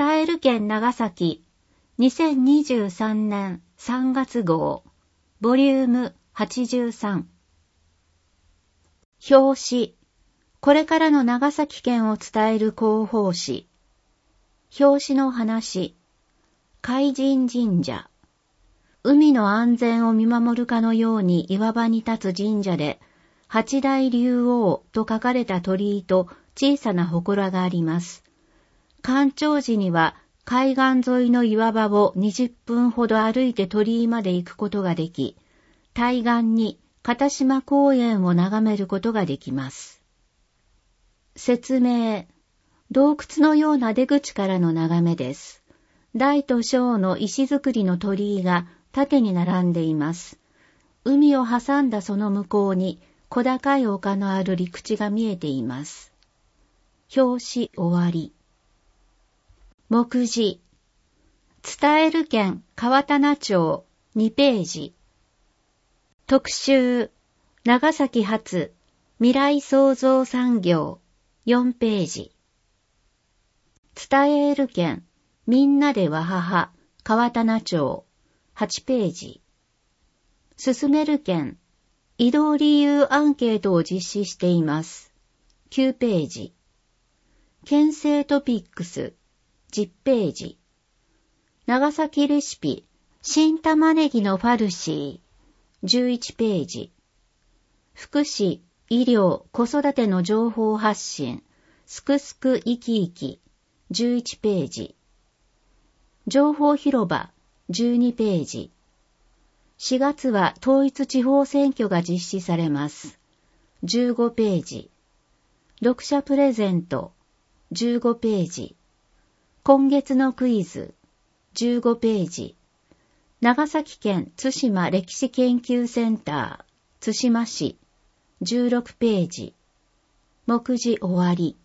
伝える県長崎2023年3月号ボリューム83表紙これからの長崎県を伝える広報誌表紙の話海神神社海の安全を見守るかのように岩場に立つ神社で八大竜王と書かれた鳥居と小さな祠があります。干潮時には海岸沿いの岩場を20分ほど歩いて鳥居まで行くことができ、対岸に片島公園を眺めることができます。説明。洞窟のような出口からの眺めです。大と小の石造りの鳥居が縦に並んでいます。海を挟んだその向こうに小高い丘のある陸地が見えています。表紙終わり。目次。伝える県川棚町2ページ。特集。長崎発未来創造産業4ページ。伝える県みんなでわはは川棚町8ページ。進める県移動理由アンケートを実施しています。9ページ。県政トピックス10ページ。長崎レシピ新玉ねぎのファルシー11ページ。福祉、医療、子育ての情報発信すくすく生き生き11ページ。情報広場12ページ。4月は統一地方選挙が実施されます。15ページ。読者プレゼント15ページ。今月のクイズ15ページ。長崎県対馬歴史研究センター対馬市16ページ。目次終わり。